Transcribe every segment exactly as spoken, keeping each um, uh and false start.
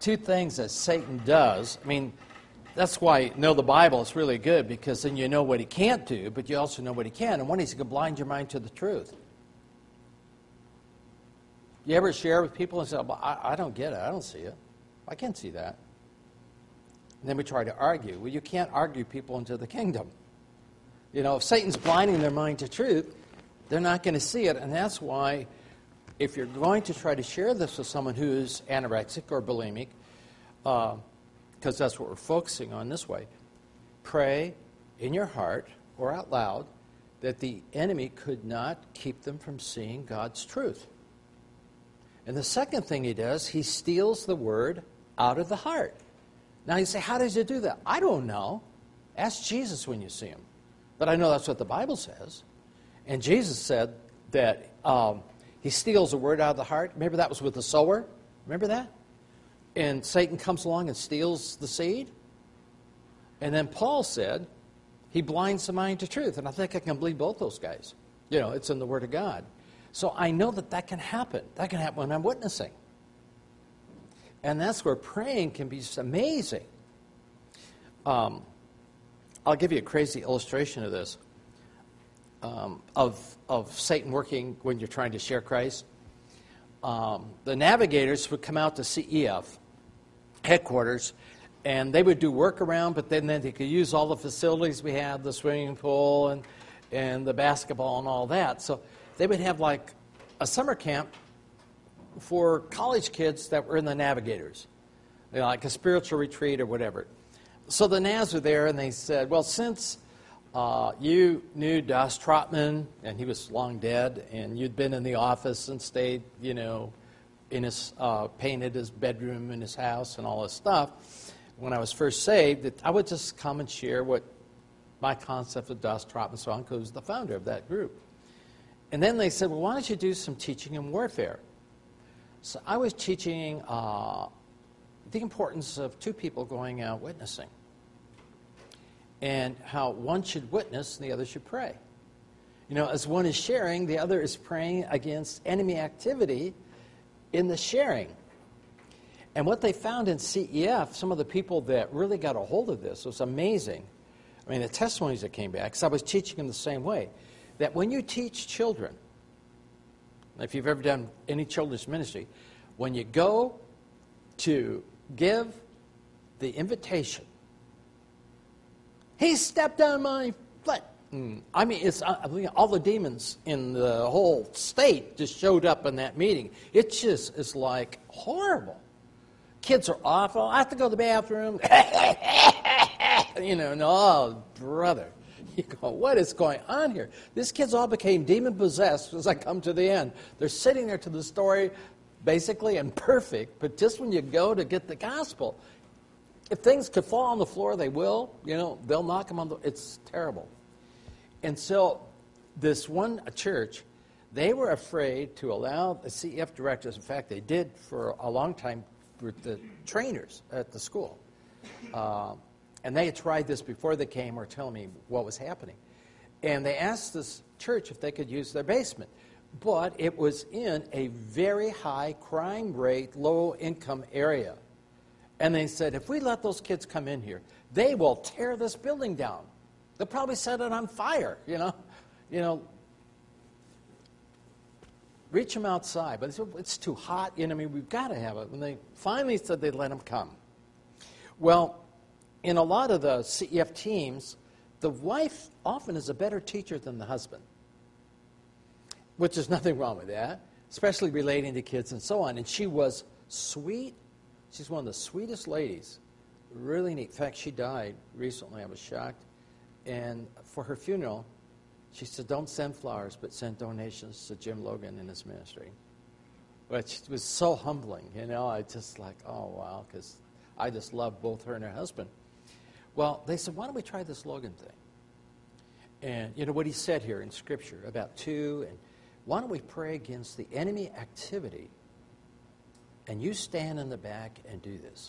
two things that Satan does. I mean, that's why know the Bible is really good, because then you know what he can't do, but you also know what he can. And one is he can blind your mind to the truth. You ever share with people and say, well, I, I don't get it. I don't see it. I can't see that. And then we try to argue. Well, you can't argue people into the kingdom. You know, if Satan's blinding their mind to truth, they're not going to see it. And that's why if you're going to try to share this with someone who is anorexic or bulimic, because uh, that's what we're focusing on this way, pray in your heart or out loud that the enemy could not keep them from seeing God's truth. And the second thing he does, he steals the word out of the heart. Now you say, how does he do that? I don't know. Ask Jesus when you see him. But I know that's what the Bible says. And Jesus said that um, he steals the word out of the heart. Remember that was with the sower? Remember that? And Satan comes along and steals the seed. And then Paul said he blinds the mind to truth. And I think I can believe both those guys. You know, it's in the Word of God. So I know that that can happen. That can happen when I'm witnessing. And that's where praying can be just amazing. Um, I'll give you a crazy illustration of this, um, of, of Satan working when you're trying to share Christ. Um, the navigators would come out to C E F headquarters, and they would do work around, but then, then they could use all the facilities we had, the swimming pool and, and the basketball and all that. So they would have like a summer camp for college kids that were in the navigators, you know, like a spiritual retreat or whatever. So the Navs were there, and they said, well, since uh, you knew Das Trotman, and he was long dead, and you'd been in the office and stayed, you know, in his, uh, painted his bedroom in his house and all this stuff, when I was first saved, that I would just come and share what my concept of Das Trotman song, because he was the founder of that group. And then they said, well, why don't you do some teaching in warfare? So I was teaching uh, the importance of two people going out witnessing, and how one should witness and the other should pray. You know, as one is sharing, the other is praying against enemy activity in the sharing. And what they found in C E F, some of the people that really got a hold of this, was amazing. I mean, the testimonies that came back, because I was teaching them the same way, that when you teach children, if you've ever done any children's ministry, when you go to give the invitation, he stepped on my foot. Mm. I mean, it's I mean, all the demons in the whole state just showed up in that meeting. It just is like horrible. Kids are awful. I have to go to the bathroom. You know, no, oh, brother. You go, what is going on here? These kids all became demon-possessed as I come to the end. They're sitting there to the story, basically, and perfect, but just when you go to get the gospel, if things could fall on the floor, they will. You know, they'll knock them on the... It's terrible. And so this one church, they were afraid to allow the C E F directors, in fact, they did for a long time with the trainers at the school. Uh, And they had tried this before they came, or telling me what was happening. And they asked this church if they could use their basement. But it was in a very high crime rate, low income area. And they said, if we let those kids come in here, they will tear this building down. They'll probably set it on fire, you know. You know, reach them outside. But it's too hot. You know, I mean, we've got to have it. When they finally said they'd let them come. Well, in a lot of the C E F teams, the wife often is a better teacher than the husband, which there's nothing wrong with that, especially relating to kids and so on. And she was sweet. She's one of the sweetest ladies. Really neat. In fact, she died recently. I was shocked. And for her funeral, she said, don't send flowers, but send donations to Jim Logan and his ministry. Which was so humbling. You know, I just like, oh, wow, because I just love both her and her husband. Well, they said, why don't we try this Logan thing? And, you know, what he said here in Scripture about two, and why don't we pray against the enemy activity, and you stand in the back and do this.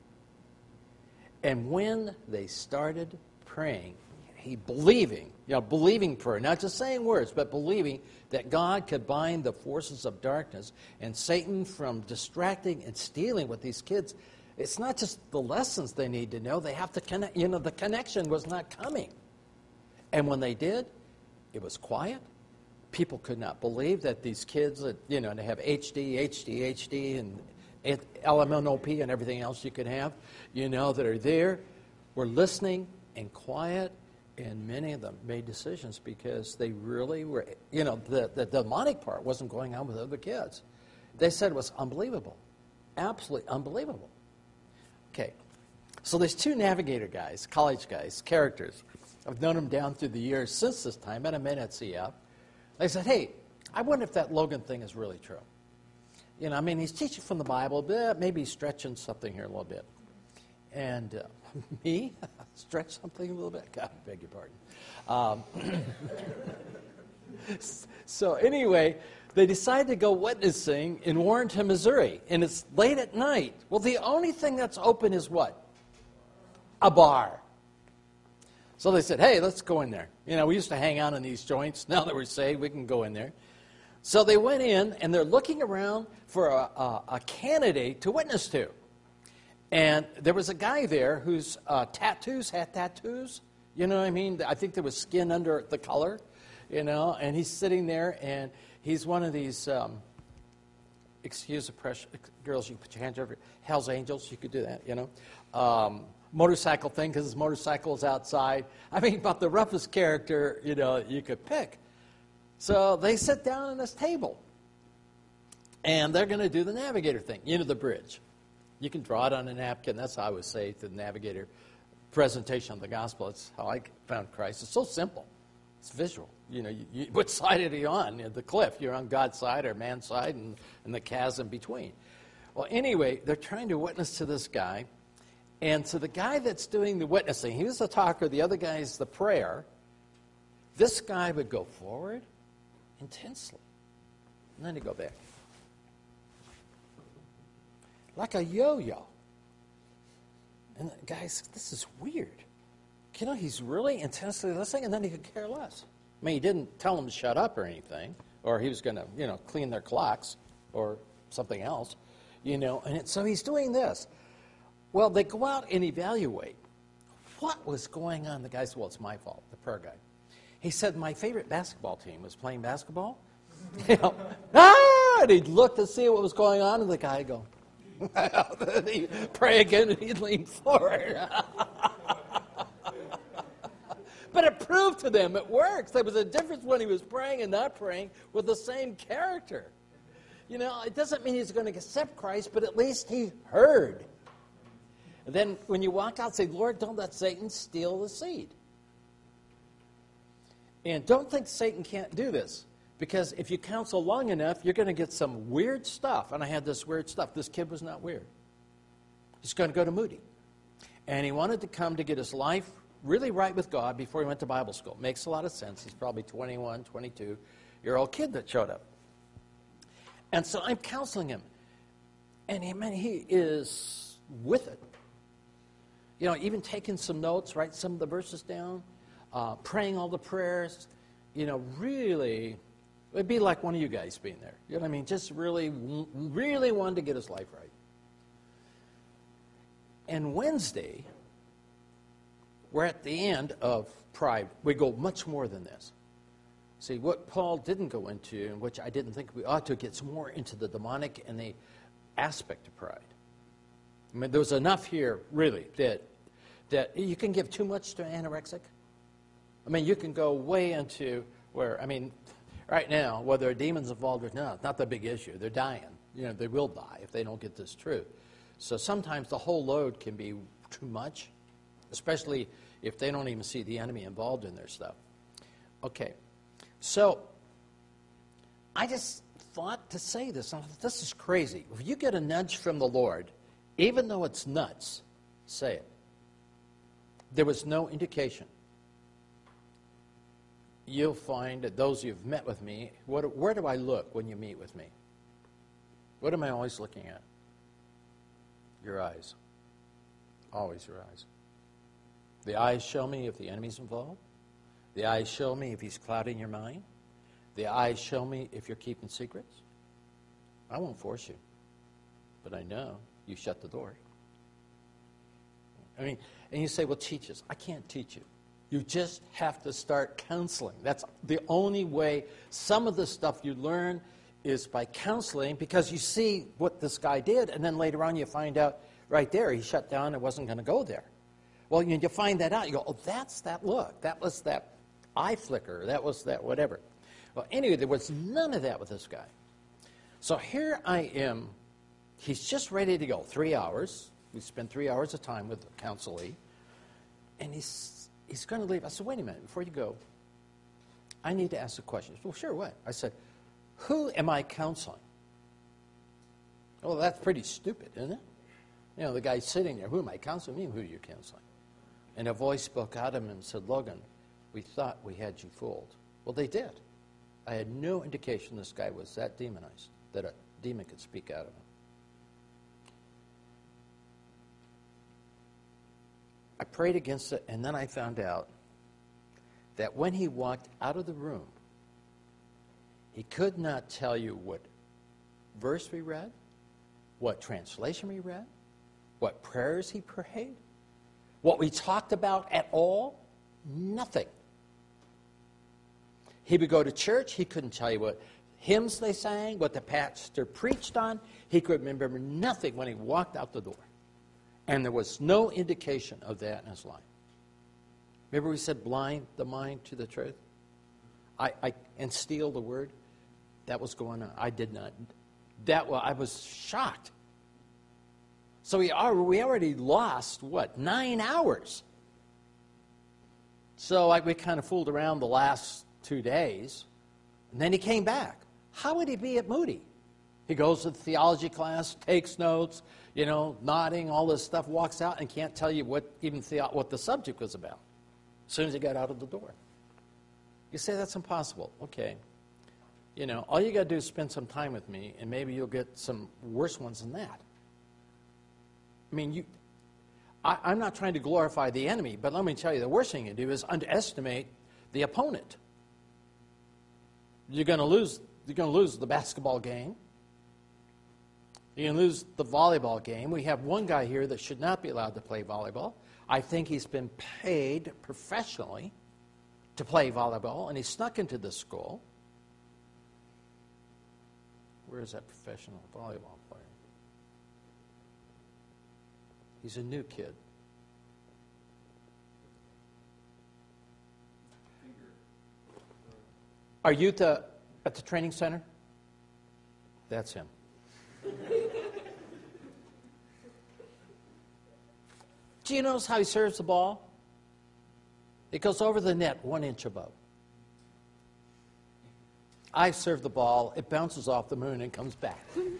And when they started praying, he believing, you know, believing prayer, not just saying words, but believing that God could bind the forces of darkness and Satan from distracting and stealing what these kids, It's not just the lessons they need to know. They have to connect. You know, the connection was not coming. And when they did, it was quiet. People could not believe that these kids, that, you know, they have H D, H D, H D, and L M N O P and everything else you could have, you know, that are there, were listening and quiet, and many of them made decisions because they really were, you know, the, the demonic part wasn't going on with other kids. They said it was unbelievable, absolutely unbelievable. Okay, so there's two Navigator guys, college guys, characters. I've known them down through the years since this time, and I met at C F. They said, hey, I wonder if that Logan thing is really true. You know, I mean, he's teaching from the Bible, but maybe he's stretching something here a little bit. And uh, me? Stretch something a little bit? God, I beg your pardon. Um, so anyway, they decided to go witnessing in Warrenton, Missouri, and it's late at night. Well, the only thing that's open is what? A bar. So they said, hey, let's go in there. You know, we used to hang out in these joints. Now that we're saved, we can go in there. So they went in, and they're looking around for a, a, a candidate to witness to. And there was a guy there whose uh, tattoos had tattoos. You know what I mean? I think there was skin under the color, you know. And he's sitting there, and he's one of these, um, excuse the pressure, girls, you can put your hands over, Hell's Angels, you could do that, you know. Um, motorcycle thing, because his motorcycle is outside. I mean, about the roughest character, you know, you could pick. So they sit down at this table, and they're going to do the Navigator thing, you know, the bridge. You can draw it on a napkin. That's how I would say to the Navigator presentation of the gospel. It's how I found Christ. It's so simple. It's visual. You know, you, you, which side are you on? You know, the cliff. You're on God's side or man's side, and, and the chasm between. Well, anyway, they're trying to witness to this guy. And to the guy that's doing the witnessing, he was the talker, the other guy is the prayer. This guy would go forward intensely, and then he'd go back. Like a yo-yo. And guys, this is weird. You know, he's really intensely listening, and then he could care less. I mean, he didn't tell them to shut up or anything, or he was going to, you know, clean their clocks or something else, you know. And it, so he's doing this. Well, they go out and evaluate what was going on. The guy said, well, it's my fault, the prayer guy. He said, my favorite basketball team was playing basketball. You know, ah! And he'd look to see what was going on, and the guy would go, then he'd pray again, and he'd lean forward. But it proved to them it works. There was a difference when he was praying and not praying with the same character. You know, it doesn't mean he's going to accept Christ, but at least he heard. And then when you walk out, say, Lord, don't let Satan steal the seed. And don't think Satan can't do this. Because if you counsel long enough, you're going to get some weird stuff. And I had this weird stuff. This kid was not weird. He's going to go to Moody. And he wanted to come to get his life really right with God before he went to Bible school. Makes a lot of sense. He's probably twenty-one, twenty-two-year-old kid that showed up. And so I'm counseling him. And he, man, he is with it. You know, even taking some notes, write some of the verses down, uh, praying all the prayers, you know, really, it'd be like one of you guys being there. You know what I mean? Just really, really wanted to get his life right. And Wednesday, we're at the end of pride. We go much more than this. See, what Paul didn't go into, and which I didn't think we ought to, gets more into the demonic and the aspect of pride. I mean, there was enough here, really, that that you can give too much to anorexic. I mean, you can go way into where, I mean, right now, whether a demon's involved or not, it's not the big issue. They're dying. You know, they will die if they don't get this truth. So sometimes the whole load can be too much, especially if they don't even see the enemy involved in their stuff. Okay, so I just thought to say this. I thought, this is crazy. If you get a nudge from the Lord, even though it's nuts, say it. There was no indication. You'll find that those who've met with me, what, where do I look when you meet with me? What am I always looking at? Your eyes. Always your eyes. The eyes show me if the enemy's involved. The eyes show me if he's clouding your mind. The eyes show me if you're keeping secrets. I won't force you, but I know you shut the door. I mean, and you say, well, teach us. I can't teach you. You just have to start counseling. That's the only way. Some of the stuff you learn is by counseling, because you see what this guy did, and then later on you find out right there he shut down and wasn't going to go there. Well, you, you find that out. You go, oh, that's that look. That was that eye flicker. That was that whatever. Well, anyway, there was none of that with this guy. So here I am. He's just ready to go. Three hours. We spent three hours of time with the counselee. And he's, he's going to leave. I said, wait a minute. Before you go, I need to ask a question. Well, sure, what? I said, who am I counseling? Well, that's pretty stupid, isn't it? You know, the guy's sitting there. Who am I counseling? Me? Who are you counseling? And a voice spoke out of him and said, Logan, we thought we had you fooled. Well, they did. I had no indication this guy was that demonized, that a demon could speak out of him. I prayed against it, and then I found out that when he walked out of the room, he could not tell you what verse we read, what translation we read, what prayers he prayed, what we talked about at all. Nothing. He would go to church. He couldn't tell you what hymns they sang, what the pastor preached on. He could remember nothing when he walked out the door. And there was no indication of that in his life. Remember we said blind the mind to the truth? I, I and steal the word? That was going on. I did not. That well, I was shocked. So we are we already lost, what, nine hours. So like we kind of fooled around the last two days. And then he came back. How would he be at Moody? He goes to the theology class, takes notes, you know, nodding, all this stuff, walks out and can't tell you what even the, what the subject was about as soon as he got out of the door. You say that's impossible. Okay. You know, all you got to do is spend some time with me, and maybe you'll get some worse ones than that. I mean, you, I, I'm not trying to glorify the enemy, but let me tell you, the worst thing you do is underestimate the opponent. You're going to lose. You're going to lose the basketball game. You're going to lose the volleyball game. We have one guy here that should not be allowed to play volleyball. I think he's been paid professionally to play volleyball, and he snuck into this school. Where is that professional volleyball player? He's a new kid. Are you at the, at the training center? That's him. Do you notice how he serves the ball? It goes over the net one inch above. I serve the ball, it bounces off the moon and comes back.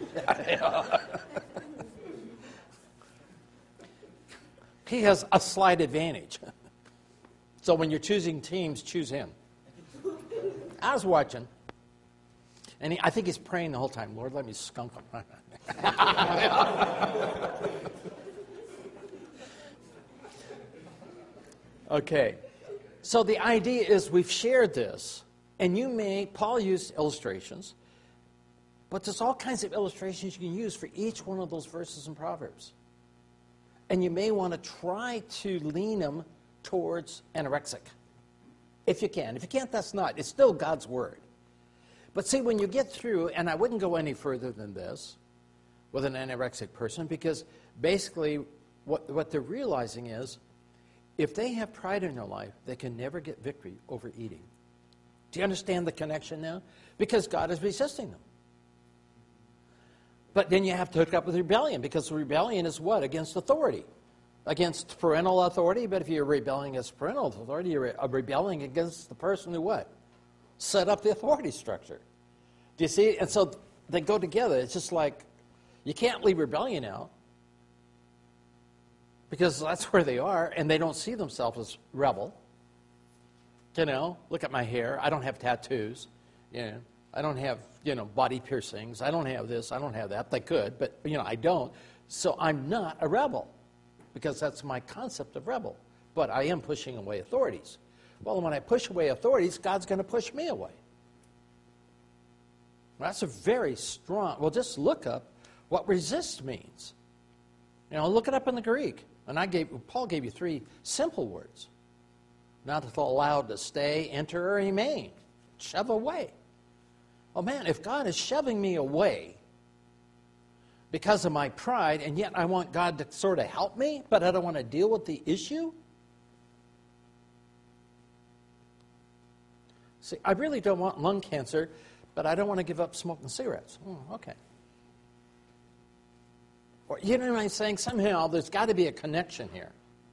He has a slight advantage. So when you're choosing teams, choose him. I was watching, and he, I think he's praying the whole time, Lord, let me skunk him. Okay. So the idea is we've shared this, and you may, Paul used illustrations, but there's all kinds of illustrations you can use for each one of those verses in Proverbs. And you may want to try to lean them towards anorexic, if you can. If you can't, that's not. It's still God's Word. But see, when you get through, and I wouldn't go any further than this with an anorexic person, because basically what, what they're realizing is if they have pride in their life, they can never get victory over eating. Do you understand the connection now? Because God is resisting them. But then you have to hook up with rebellion, because rebellion is what? Against authority. Against parental authority, but if you're rebelling against parental authority, you're rebelling against the person who what? Set up the authority structure. Do you see? And so they go together. It's just like you can't leave rebellion out, because that's where they are, and they don't see themselves as rebel. You know, look at my hair. I don't have tattoos. You know, I don't have, you know, body piercings. I don't have this. I don't have that. They could, but, you know, I don't. So I'm not a rebel, because that's my concept of rebel. But I am pushing away authorities. Well, when I push away authorities, God's going to push me away. Well, that's a very strong, well, just look up what resist means. You know, look it up in the Greek. And I gave Paul gave you three simple words. Not allowed to stay, enter, or remain. Shove away. Oh man, if God is shoving me away because of my pride, and yet I want God to sort of help me, but I don't want to deal with the issue. See, I really don't want lung cancer, but I don't want to give up smoking cigarettes. Oh, okay. Or, you know what I'm saying? Somehow there's got to be a connection here.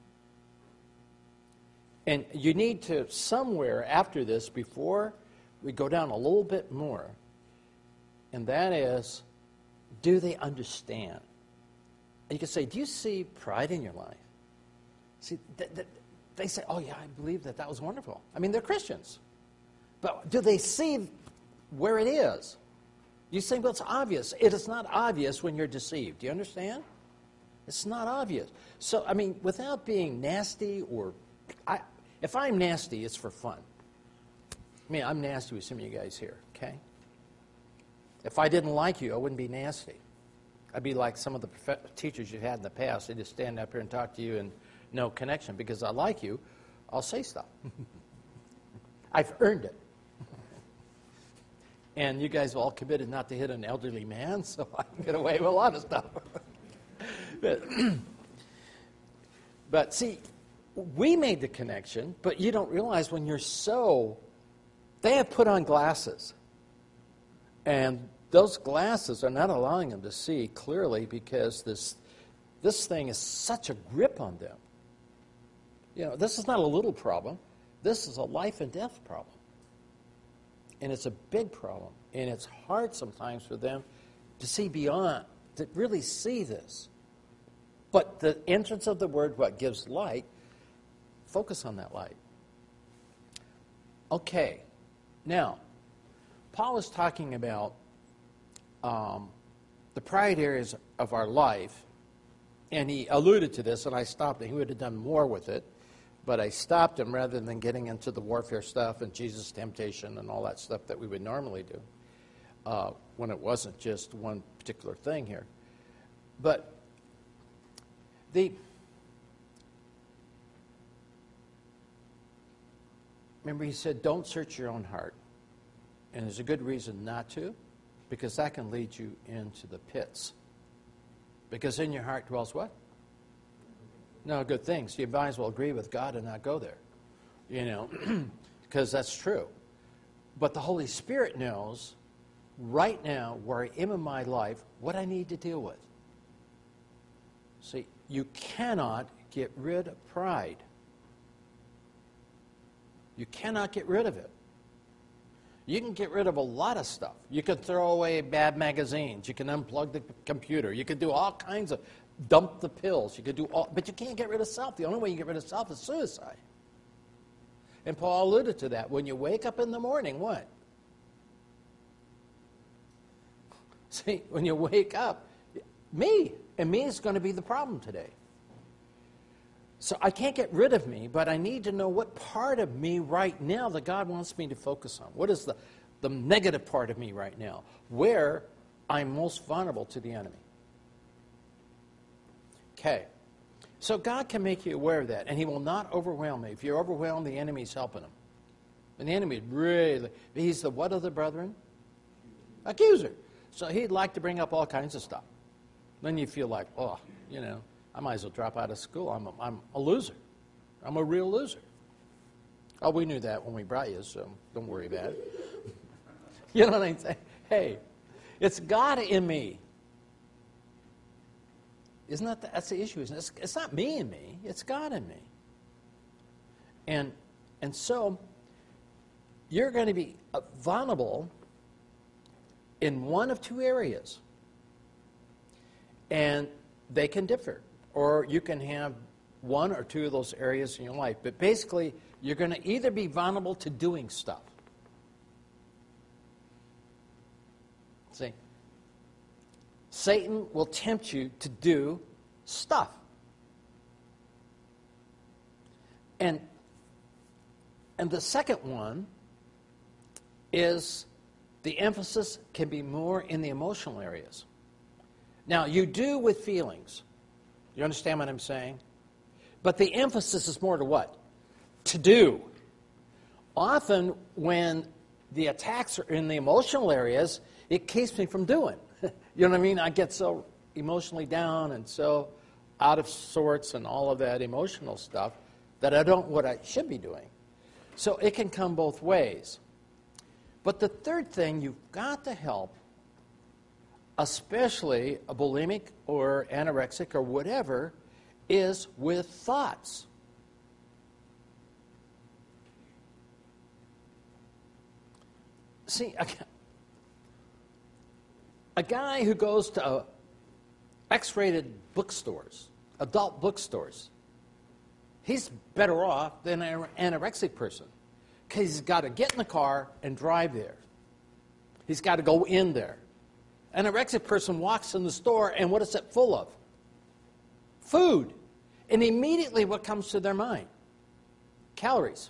And you need to, somewhere after this, before we go down a little bit more, and that is, do they understand? And you can say, do you see pride in your life? See, th- th- they say, oh yeah, I believe that. That was wonderful. I mean, they're Christians. But do they see where it is? You say, well, it's obvious. It is not obvious when you're deceived. Do you understand? It's not obvious. So, I mean, without being nasty or... I, if I'm nasty, it's for fun. I mean, I'm nasty with some of you guys here, okay? If I didn't like you, I wouldn't be nasty. I'd be like some of the prof- teachers you've had in the past. They just stand up here and talk to you and no connection. Because I like you, I'll say stuff. I've earned it. And you guys have all committed not to hit an elderly man, so I can get away with a lot of stuff. but, but see, we made the connection, but you don't realize when you're so... They have put on glasses. And those glasses are not allowing them to see clearly because this, this thing is such a grip on them. You know, this is not a little problem. This is a life and death problem. And it's a big problem. And it's hard sometimes for them to see beyond, to really see this. But the entrance of the Word, what gives light, focus on that light. Okay. Now, Paul is talking about um, the pride areas of our life. And he alluded to this, and I stopped him. He would have done more with it. But I stopped him rather than getting into the warfare stuff and Jesus' temptation and all that stuff that we would normally do uh, when it wasn't just one particular thing here. But the remember he said, don't search your own heart. And there's a good reason not to, because that can lead you into the pits. Because in your heart dwells what? No good things. You might as well agree with God and not go there. You know, because that's true. But the Holy Spirit knows right now where I am in my life what I need to deal with. See, you cannot get rid of pride. You cannot get rid of it. You can get rid of a lot of stuff. You can throw away bad magazines. You can unplug the computer. You can do all kinds of... Dump the pills. You could do all, but you can't get rid of self. The only way you get rid of self is suicide. And Paul alluded to that. When you wake up in the morning, what? See, when you wake up, me, and me is going to be the problem today. So I can't get rid of me, but I need to know what part of me right now that God wants me to focus on. What is the, the negative part of me right now? Where I'm most vulnerable to the enemy. Okay, so God can make you aware of that, and he will not overwhelm me. If you're overwhelmed, the enemy's helping him. And the enemy really, he's the what of the brethren? Accuser. So he'd like to bring up all kinds of stuff. Then you feel like, oh, you know, I might as well drop out of school. I'm a, I'm a loser. I'm a real loser. Oh, we knew that when we brought you, so don't worry about it. You know what I'm saying? Hey, it's God in me. Isn't that the, that's the issue? Isn't it? It's, it's not me and me. It's God in me. And and so you're going to be vulnerable in one of two areas, and they can differ. Or you can have one or two of those areas in your life. But basically, you're going to either be vulnerable to doing stuff. See? Satan will tempt you to do stuff. And, and the second one is the emphasis can be more in the emotional areas. Now, you do with feelings. You understand what I'm saying? But the emphasis is more to what? To do. Often when the attacks are in the emotional areas, it keeps me from doing. You know what I mean? I get so emotionally down and so out of sorts and all of that emotional stuff that I don't what I should be doing. So it can come both ways. But the third thing you've got to help, especially a bulimic or anorexic or whatever, is with thoughts. See, a, a guy who goes to uh, X-rated bookstores, adult bookstores, he's better off than an anorexic person because he's got to get in the car and drive there. He's got to go in there. An anorexic person walks in the store, and what is it full of? Food. And immediately what comes to their mind? Calories.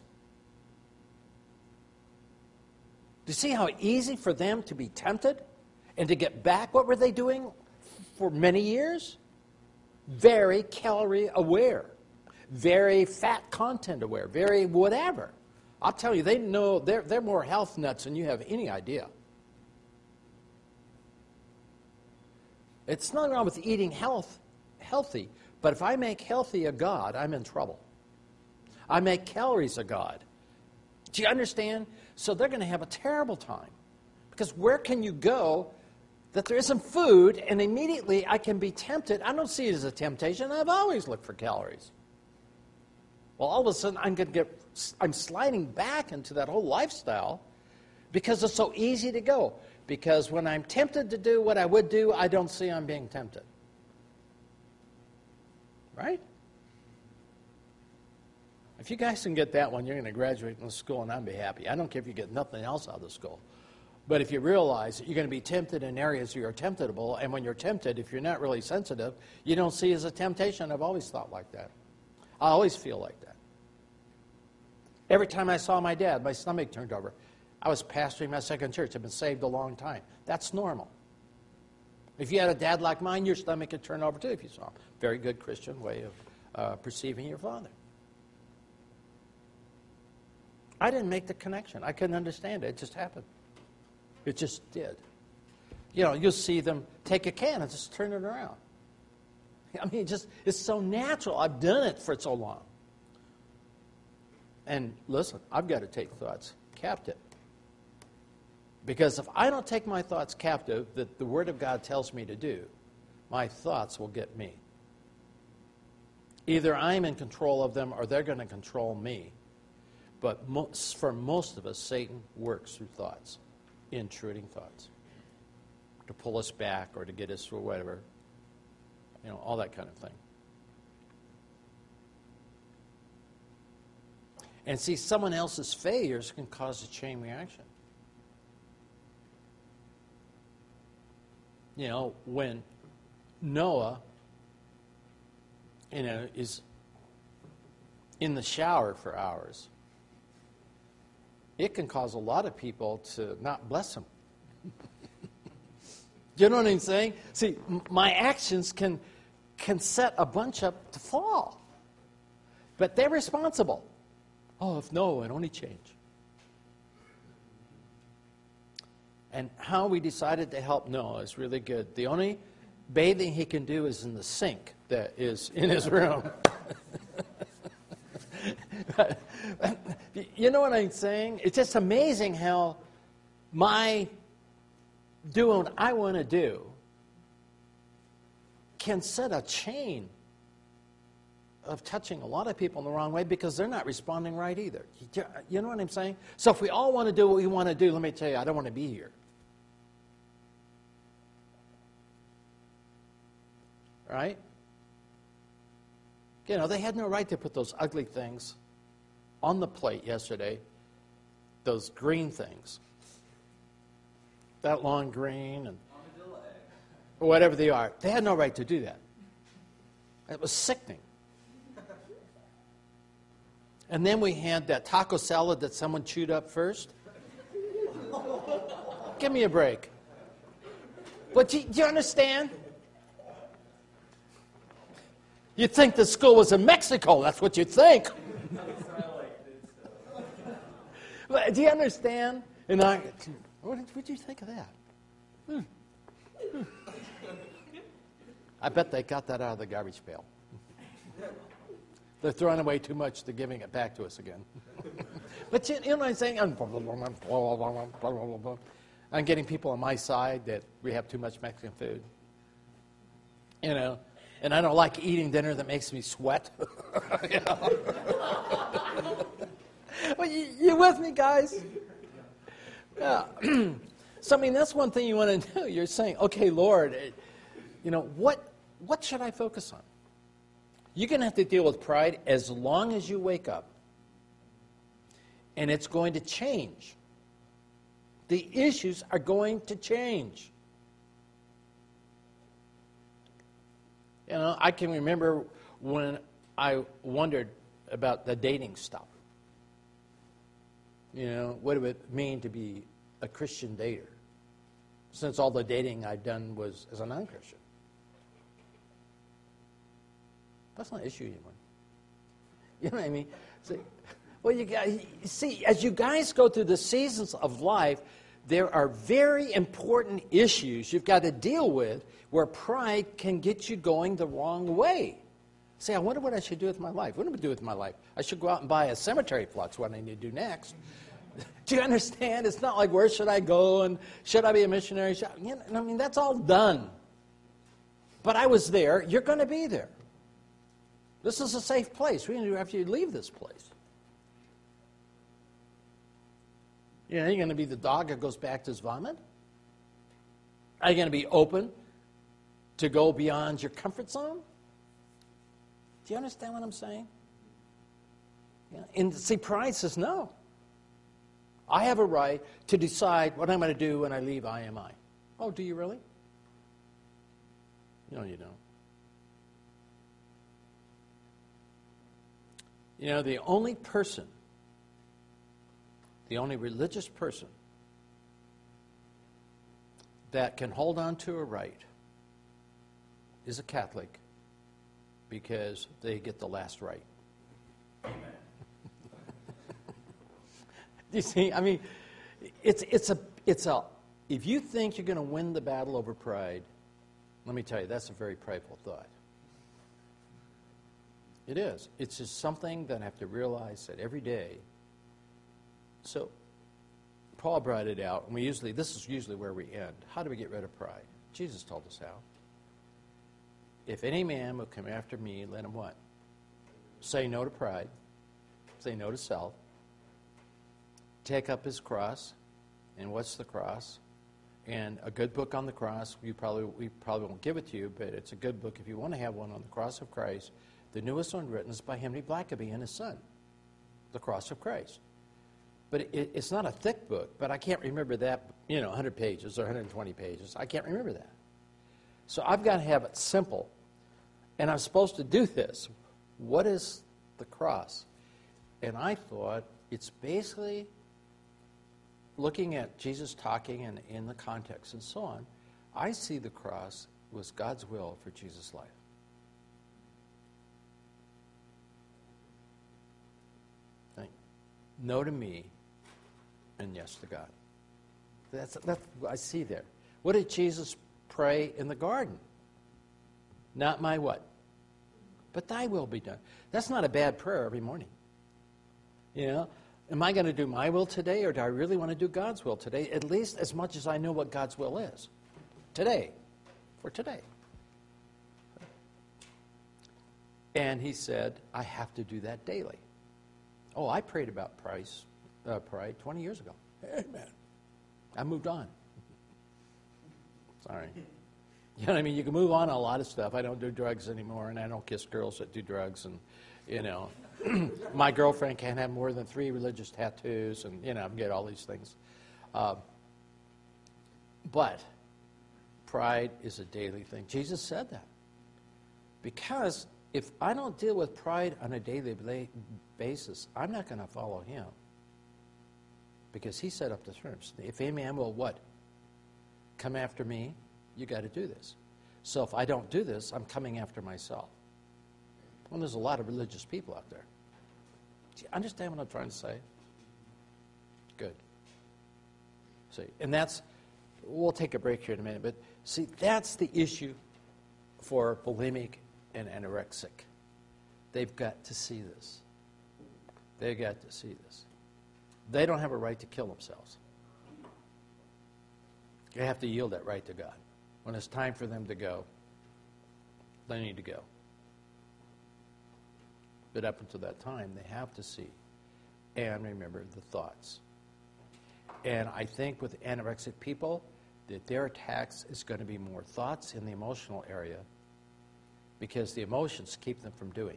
Do you see how easy for them to be tempted and to get back? What were they doing for many years? Very calorie aware. Very fat content aware. Very whatever. I'll tell you, they know they're, they're more health nuts than you have any idea. It's nothing wrong with eating health, healthy, but if I make healthy a god, I'm in trouble. I make calories a god. Do you understand? So they're going to have a terrible time. Because where can you go that there isn't food and immediately I can be tempted? I don't see it as a temptation. I've always looked for calories. Well, all of a sudden I'm going to get, I'm sliding back into that whole lifestyle because it's so easy to go. Because when I'm tempted to do what I would do, I don't see I'm being tempted. Right? If you guys can get that one, you're going to graduate from school, and I'll be happy. I don't care if you get nothing else out of the school. But if you realize that you're going to be tempted in areas you're temptable, and when you're tempted, if you're not really sensitive, you don't see it as a temptation. I've always thought like that. I always feel like that. Every time I saw my dad, my stomach turned over. I was pastoring my second church. I've been saved a long time. That's normal. If you had a dad like mine, your stomach could turn over too if you saw him. Very good Christian way of uh, perceiving your father. I didn't make the connection. I couldn't understand it. It just happened. It just did. You know, you'll see them take a can and just turn it around. I mean, it just it's so natural. I've done it for so long. And listen, I've got to take thoughts captive. Because if I don't take my thoughts captive, that the Word of God tells me to do, my thoughts will get me. Either I'm in control of them or they're going to control me. But most, for most of us, Satan works through thoughts, intruding thoughts, to pull us back or to get us through whatever, you know, all that kind of thing. And see, someone else's failures can cause a chain reaction. You know, when Noah, you know, is in the shower for hours, it can cause a lot of people to not bless him. You know what I'm saying? See, my actions can can set a bunch up to fall. But they're responsible. Oh, if Noah would only change. And how we decided to help Noah is really good. The only bathing he can do is in the sink that is in his room. You know what I'm saying? It's just amazing how my doing what I want to do can set a chain of touching a lot of people in the wrong way because they're not responding right either. You know what I'm saying? So if we all want to do what we want to do, let me tell you, I don't want to be here. Right? You know, they had no right to put those ugly things on the plate yesterday, those green things. That long green and whatever they are. They had no right to do that. It was sickening. And then we had that taco salad that someone chewed up first. Give me a break. But do you, do you understand? You think the school was in Mexico. That's what you think. But do you understand? And I, what did, what did you think of that? Hmm. Hmm. I bet they got that out of the garbage pail. They're throwing away too much. They're giving it back to us again. But you, you know what I'm saying? I'm getting people on my side that we have too much Mexican food. You know, and I don't like eating dinner that makes me sweat. You know? Well, you, you with me, guys? Yeah. So, I mean, that's one thing you want to do. You're saying, okay, Lord, you know, what what should I focus on? You're going to have to deal with pride as long as you wake up. And it's going to change. The issues are going to change. You know, I can remember when I wondered about the dating stuff. You know, what it would mean to be a Christian dater, since all the dating I've done was as a non-Christian. That's not an issue anymore. You know what I mean? So, well, you guys, see, as you guys go through the seasons of life, there are very important issues you've got to deal with where pride can get you going the wrong way. Say, I wonder what I should do with my life. What do I do with my life? I should go out and buy a cemetery plot. That's what I need to do next. Do you understand? It's not like, where should I go and should I be a missionary? Should, you know, I mean, that's all done. But I was there. You're going to be there. This is a safe place. What are you going to do after you leave this place? You know, are you going to be the dog that goes back to his vomit? Are you going to be open to go beyond your comfort zone? Do you understand what I'm saying? Yeah. And see, pride says no. I have a right to decide what I'm going to do when I leave I M I. Oh, do you really? No, you don't. You know, the only person, the only religious person that can hold on to a right is a Catholic, because they get the last right. You see, I mean, it's it's a it's a if you think you're going to win the battle over pride, let me tell you, that's a very prideful thought. It is. It's just something that I have to realize that every day. So, Paul brought it out, and we usually this is usually where we end. How do we get rid of pride? Jesus told us how. If any man will come after me, let him what? Say no to pride. Say no to self. Take up his cross. And what's the cross? And a good book on the cross, you probably we probably won't give it to you, but it's a good book if you want to have one on the cross of Christ. The newest one written is by Henry Blackaby and his son, The Cross of Christ. But it, it's not a thick book, but I can't remember that, you know, one hundred pages or one hundred twenty pages. I can't remember that. So I've got to have it simple. And I'm supposed to do this. What is the cross? And I thought it's basically looking at Jesus talking and in the context and so on. I see the cross was God's will for Jesus' life. Like, no to me and yes to God. That's, that's what I see there. What did Jesus pray in the garden? Not my what? But thy will be done. That's not a bad prayer every morning. You know, am I going to do my will today, or do I really want to do God's will today? At least as much as I know what God's will is. Today. For today. And he said, I have to do that daily. Oh, I prayed about price, uh, pride twenty years ago. Amen. I moved on. Sorry. You know what I mean? You can move on a lot of stuff. I don't do drugs anymore, and I don't kiss girls that do drugs. And, you know, my girlfriend can't have more than three religious tattoos, and, you know, get all these things. Uh, but pride is a daily thing. Jesus said that. Because if I don't deal with pride on a daily basis, I'm not going to follow him. Because he set up the terms. If any man will what? Come after me, you got to do this. So if I don't do this, I'm coming after myself. when there's a lot of religious people out there. Do you understand what I'm trying to say? Good. See, and that's, we'll take a break here in a minute, but see, that's the issue for bulimic and anorexic. They've got to see this. They've got to see this. They don't have a right to kill themselves. They have to yield that right to God. When it's time for them to go, they need to go. But up until that time, they have to see and remember the thoughts. And I think with anorexic people, that their attacks is going to be more thoughts in the emotional area, because the emotions keep them from doing.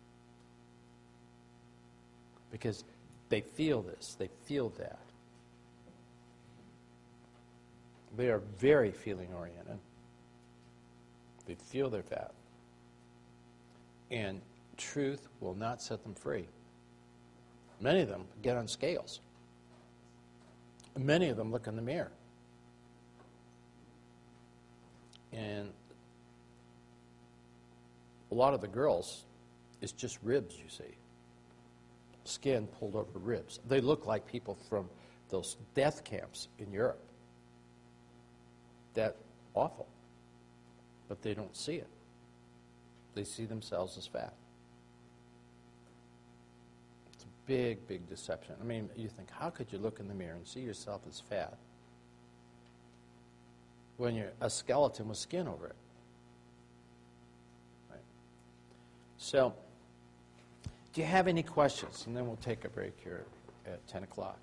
Because they feel this, they feel that. They are very feeling oriented. They feel they're fat. And truth will not set them free. Many of them get on scales. Many of them look in the mirror. And a lot of the girls, it's just ribs, you see. Skin pulled over ribs. They look like people from those death camps in Europe. That awful. But they don't see it. They see themselves as fat. It's a big, big deception. I mean, you think, how could you look in the mirror and see yourself as fat when you're a skeleton with skin over it? Right. So, do you have any questions? And then we'll take a break here at ten o'clock.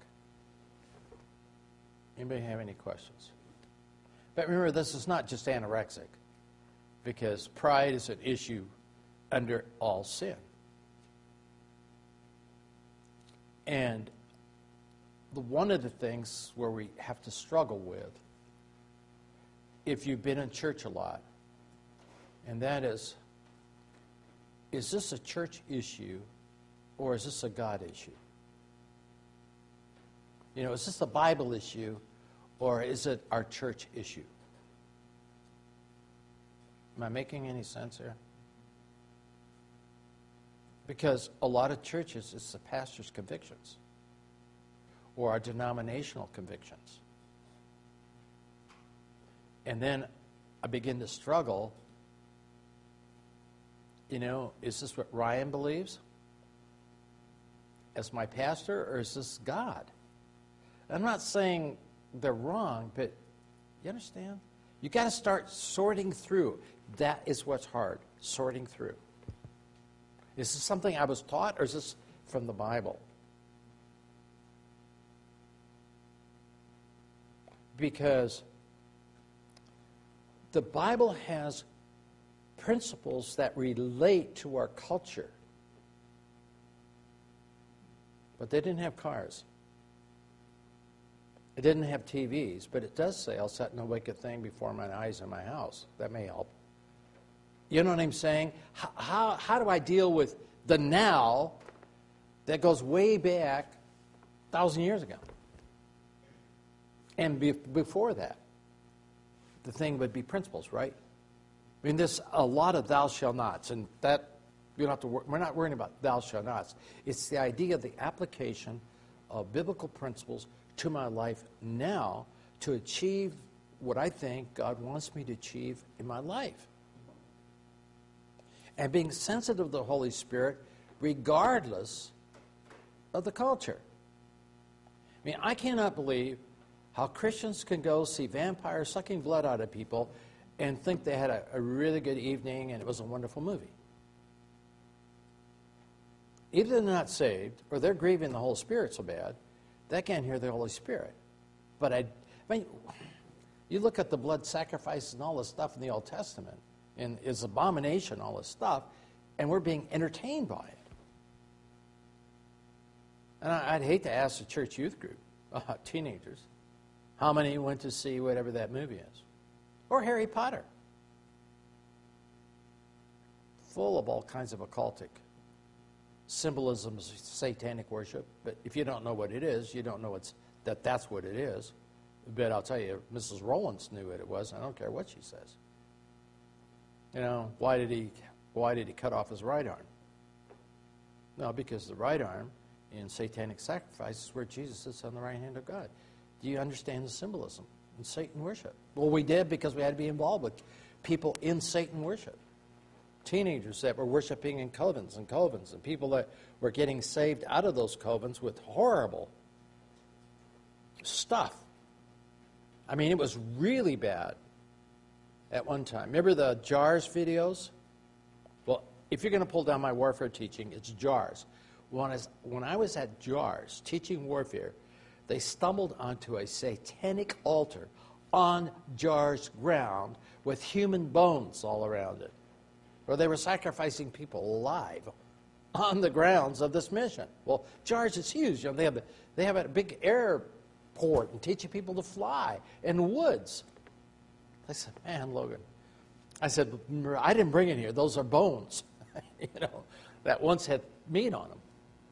Anybody have any questions? But remember, this is not just anorexic, because pride is an issue under all sin. And the, one of the things where we have to struggle with, if you've been in church a lot, and that is, is this a church issue or is this a God issue? You know, is this a Bible issue or is it our church issue? Am I making any sense here? Because a lot of churches, it's the pastor's convictions or our denominational convictions. And then I begin to struggle, you know, is this what Ryan believes as my pastor, or is this God? I'm not saying they're wrong, but you understand? You got to start sorting through. That is what's hard, sorting through. Is this something I was taught, or is this from the Bible? Because the Bible has principles that relate to our culture. But they didn't have cars. It didn't have T Vs, but it does say, I'll set no wicked thing before mine eyes in my house. That may help. You know what I'm saying? How, how, how do I deal with the now that goes way back a thousand years ago? And be, before that, the thing would be principles, right? I mean, there's a lot of thou shalt nots, and that you don't have to. We're not worrying about thou shalt nots. It's the idea of the application of biblical principles to my life now to achieve what I think God wants me to achieve in my life. And being sensitive to the Holy Spirit regardless of the culture. I mean, I cannot believe how Christians can go see vampires sucking blood out of people and think they had a, a really good evening and it was a wonderful movie. Either they're not saved or they're grieving the Holy Spirit so bad they can't hear the Holy Spirit. But I, I mean, you look at the blood sacrifices and all this stuff in the Old Testament, and it's abomination, all this stuff, and we're being entertained by it. And I, I'd hate to ask the church youth group, uh, teenagers, how many went to see whatever that movie is. Or Harry Potter. Full of all kinds of occultic symbolisms, satanic worship. But if you don't know what it is, you don't know it's, that that's what it is. But I'll tell you, Missus Rollins knew what it was. I don't care what she says. You know, why did he, why did he cut off his right arm? No, because the right arm in satanic sacrifice is where Jesus sits on the right hand of God. Do you understand the symbolism in Satan worship? Well, we did because we had to be involved with people in Satan worship. Teenagers that were worshiping in covens and covens, and people that were getting saved out of those covens with horrible stuff. I mean, it was really bad at one time. Remember the JARS videos? Well, if you're going to pull down my warfare teaching, it's JARS. When I, was, when I was at JARS teaching warfare, they stumbled onto a satanic altar on JARS ground with human bones all around it, where they were sacrificing people alive on the grounds of this mission. Well, JARS is huge. You know, they have a, they have a big airport and teaching people to fly in woods. I said, man, Logan. I said, I didn't bring it here. Those are bones, you know, that once had meat on them.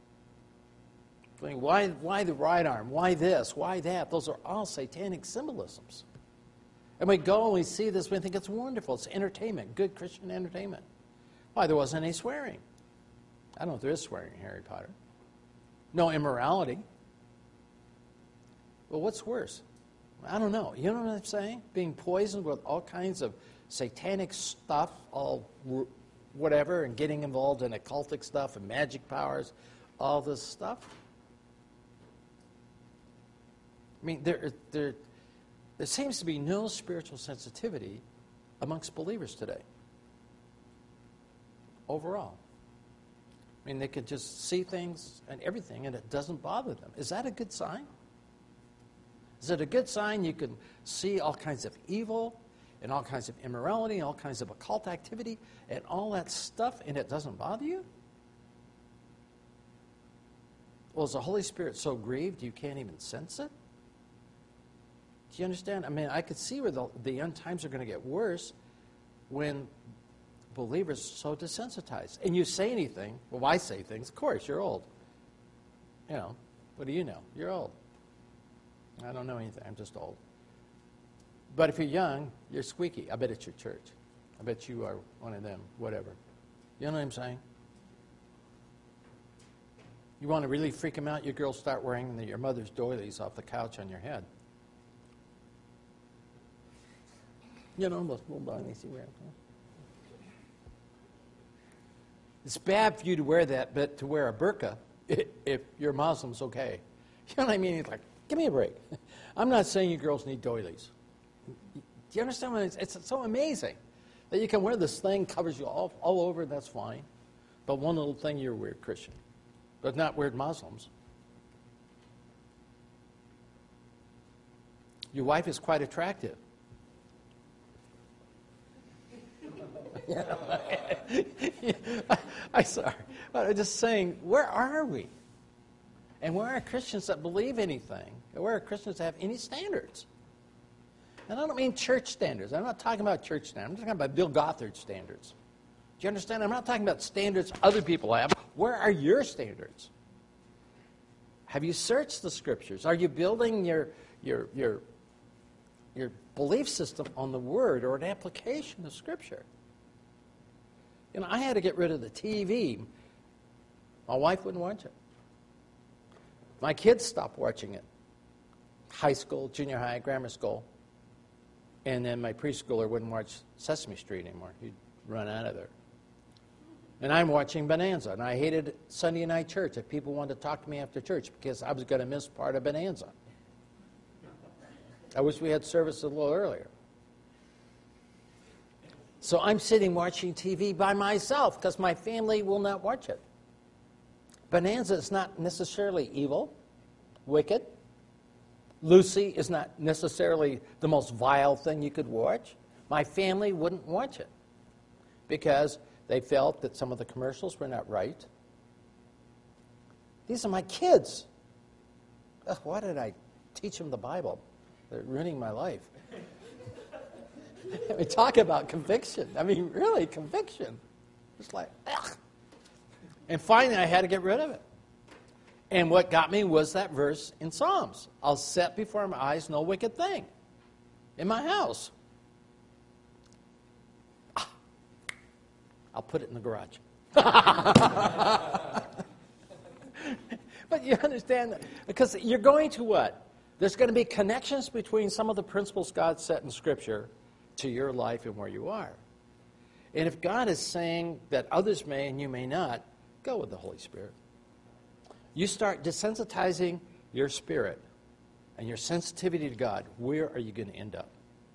Why, why the right arm? Why this? Why that? Those are all satanic symbolisms. And we go and we see this, we think it's wonderful. It's entertainment, good Christian entertainment. Why, there wasn't any swearing. I don't know if there is swearing in Harry Potter. No immorality. Well, what's worse? I don't know. You know what I'm saying? Being poisoned with all kinds of satanic stuff, all whatever, and getting involved in occultic stuff and magic powers, all this stuff. I mean, there, there, there seems to be no spiritual sensitivity amongst believers today. Overall. I mean, they could just see things and everything, and it doesn't bother them. Is that a good sign? Is it a good sign you can see all kinds of evil and all kinds of immorality and all kinds of occult activity and all that stuff, and it doesn't bother you? Well, is the Holy Spirit so grieved you can't even sense it? Do you understand? I mean, I could see where the, the end times are going to get worse when believers are so desensitized. And you say anything, well, I say things, of course, you're old. You know, what do you know? You're old. I don't know anything, I'm just old. But if you're young, you're squeaky. I bet it's your church. I bet you are one of them, whatever. You know what I'm saying? You want to really freak them out, your girls start wearing the, your mother's doilies off the couch on your head. You know, those little doilies you wear. It's bad for you to wear that, but to wear a burqa, if you're Muslim's, okay. You know what I mean? It's like, give me a break. I'm not saying you girls need doilies. Do you understand what it's, it's so amazing that you can wear this thing, covers you all, all over, that's fine. But one little thing, you're a weird Christian. But not weird Muslims. Your wife is quite attractive. I, I'm sorry. But I'm just saying, where are we? And where are Christians that believe anything? And where are Christians that have any standards? And I don't mean church standards. I'm not talking about church standards. I'm talking about Bill Gothard standards. Do you understand? I'm not talking about standards other people have. Where are your standards? Have you searched the Scriptures? Are you building your, your, your, your belief system on the Word or an application of Scripture? You know, I had to get rid of the T V. My wife wouldn't watch it. My kids stopped watching it. High school, junior high, grammar school. And then my preschooler wouldn't watch Sesame Street anymore. He'd run out of there. And I'm watching Bonanza. And I hated Sunday night church if people wanted to talk to me after church because I was going to miss part of Bonanza. I wish we had service a little earlier. So I'm sitting watching T V by myself because my family will not watch it. Bonanza is not necessarily evil, wicked. Lucy is not necessarily the most vile thing you could watch. My family wouldn't watch it because they felt that some of the commercials were not right. These are my kids. Ugh, why did I teach them the Bible? They're ruining my life. I mean, talk about conviction. I mean, really, conviction. It's like, ugh. And finally, I had to get rid of it. And what got me was that verse in Psalms. I'll set before my eyes no wicked thing in my house. Ah, I'll put it in the garage. understand that? Because you're going to what? There's going to be connections between some of the principles God set in Scripture to your life and where you are. And if God is saying that others may and you may not, go with the Holy Spirit. You start desensitizing your spirit and your sensitivity to God. Where are you going to end up?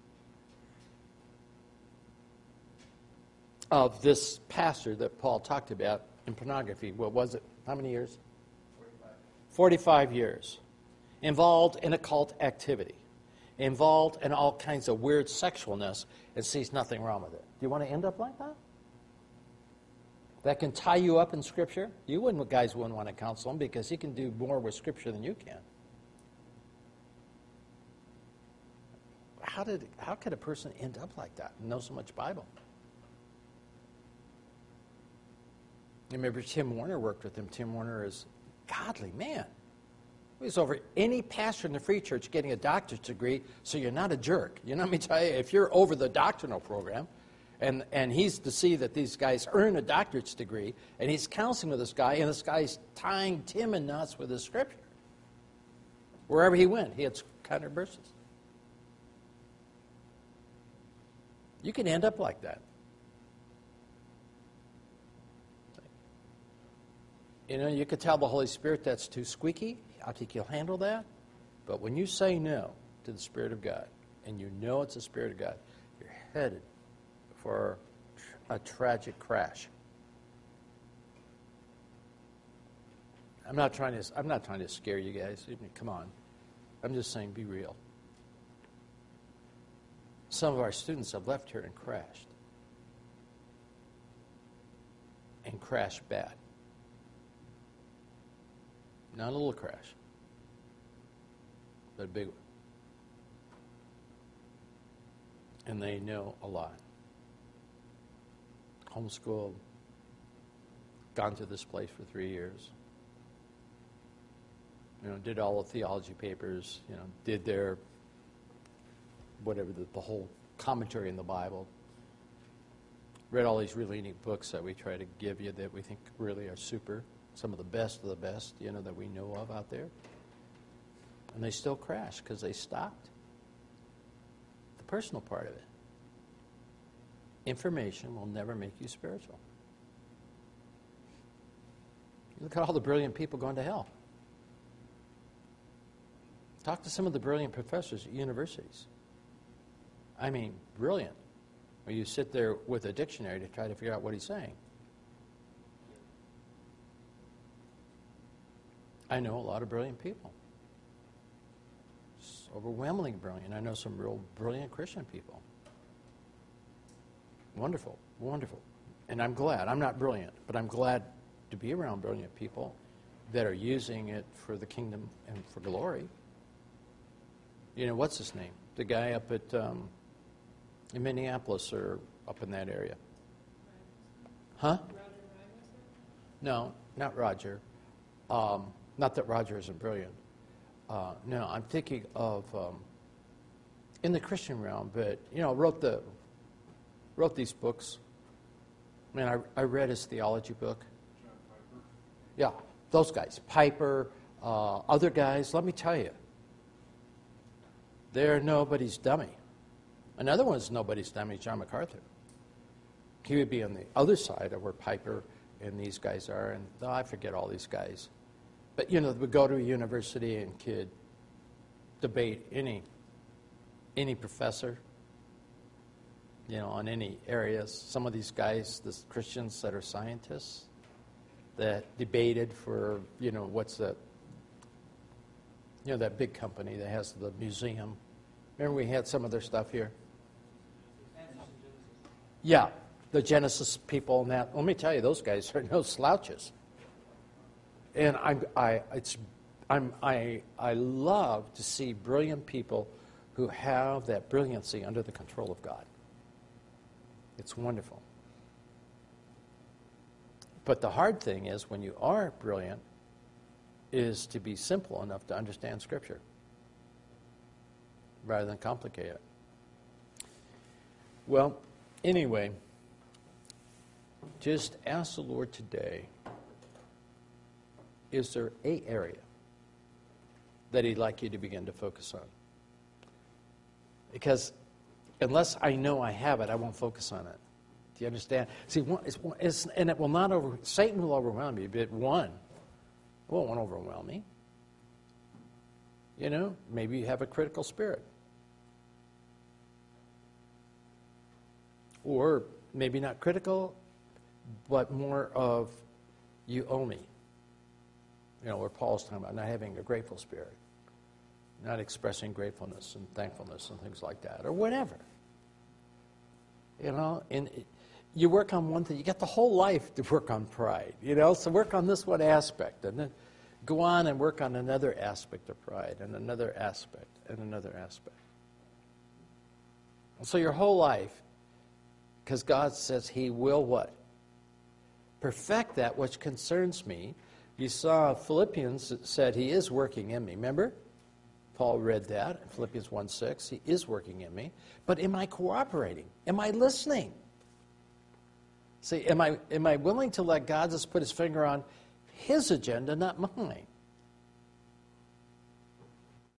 Of this pastor that Paul talked about in pornography, what was it? How many years? forty-five. forty-five years. Involved in occult activity. Involved in all kinds of weird sexualness and sees nothing wrong with it. Do you want to end up like that? That can tie you up in Scripture? You wouldn't, guys wouldn't want to counsel him because he can do more with Scripture than you can. How did how could a person end up like that and know so much Bible? I remember Tim Warner worked with him. Tim Warner is a godly man. He's over any pastor in the Free Church getting a doctorate degree, so you're not a jerk. You know what I mean? Tell you, if you're over the doctrinal program, and, and he's to see that these guys earn a doctorate's degree, and he's counseling with this guy, and this guy's tying Tim in knots with his Scripture. Wherever he went, he had controversies. You can end up like that. You know, you could tell the Holy Spirit that's too squeaky. I think he'll handle that. But when you say no to the Spirit of God, and you know it's the Spirit of God, you're headed for a tragic crash. I'm not trying to. I'm not trying to scare you guys. Come on. I'm just saying, be real. Some of our students have left here and crashed, and crashed bad. Not a little crash, but a big one. And they know a lot. Homeschooled, gone to this place for three years. You know, did all the theology papers, you know, did their, whatever, the, the whole commentary in the Bible. Read all these really neat books that we try to give you that we think really are super. Some of the best of the best, you know, that we know of out there. And they still crash because they stopped the personal part of it. Information will never make you spiritual. Look at all the brilliant people going to hell. Talk to some of the brilliant professors at universities. I mean, brilliant. Where you sit there with a dictionary to try to figure out what he's saying. I know a lot of brilliant people. It's overwhelmingly brilliant. I know some real brilliant Christian people. Wonderful, wonderful. And I'm glad. I'm not brilliant, but I'm glad to be around brilliant people that are using it for the kingdom and for glory. You know, what's his name? The guy up at um, in Minneapolis or up in that area. Huh? No, not Roger. Um, not that Roger isn't brilliant. Uh, no, I'm thinking of um, in the Christian realm, but you know, wrote the wrote these books. I mean, I, I read his theology book. John Piper. Yeah, those guys, Piper, uh, other guys. Let me tell you, they're nobody's dummy. Another one's nobody's dummy, John MacArthur. He would be on the other side of where Piper and these guys are, and oh, I forget all these guys. But, you know, we go to a university and could debate any any professor, you know, on any areas. Some of these guys, the Christians that are scientists, that debated for, you know, what's that, you know, that big company that has the museum. Remember we had some of their stuff here? Yeah, the Genesis people and that. Let me tell you, those guys are no slouches. And I'm, I, it's, I'm, I, I love to see brilliant people who have that brilliancy under the control of God. It's wonderful. But the hard thing is, when you are brilliant, is to be simple enough to understand Scripture rather than complicate it. Well, anyway, just ask the Lord today, is there a area that he'd like you to begin to focus on. Because unless I know I have it, I won't focus on it. Do you understand? See, it's, it's, and it will not over, Satan will overwhelm you, but one, it won't overwhelm me. You know, maybe you have a critical spirit. Or maybe not critical, but more of, you owe me. You know, where Paul's talking about not having a grateful spirit, not expressing gratefulness and thankfulness and things like that, or whatever. You know, and it, you work on one thing, you get the whole life to work on pride, you know, so work on this one aspect, and then go on and work on another aspect of pride, and another aspect, and another aspect. And so your whole life, because God says he will what? Perfect that which concerns me. You saw Philippians said he is working in me. Remember? Paul read that in Philippians one six. He is working in me. But am I cooperating? Am I listening? See, am I, am I willing to let God just put his finger on his agenda, not mine?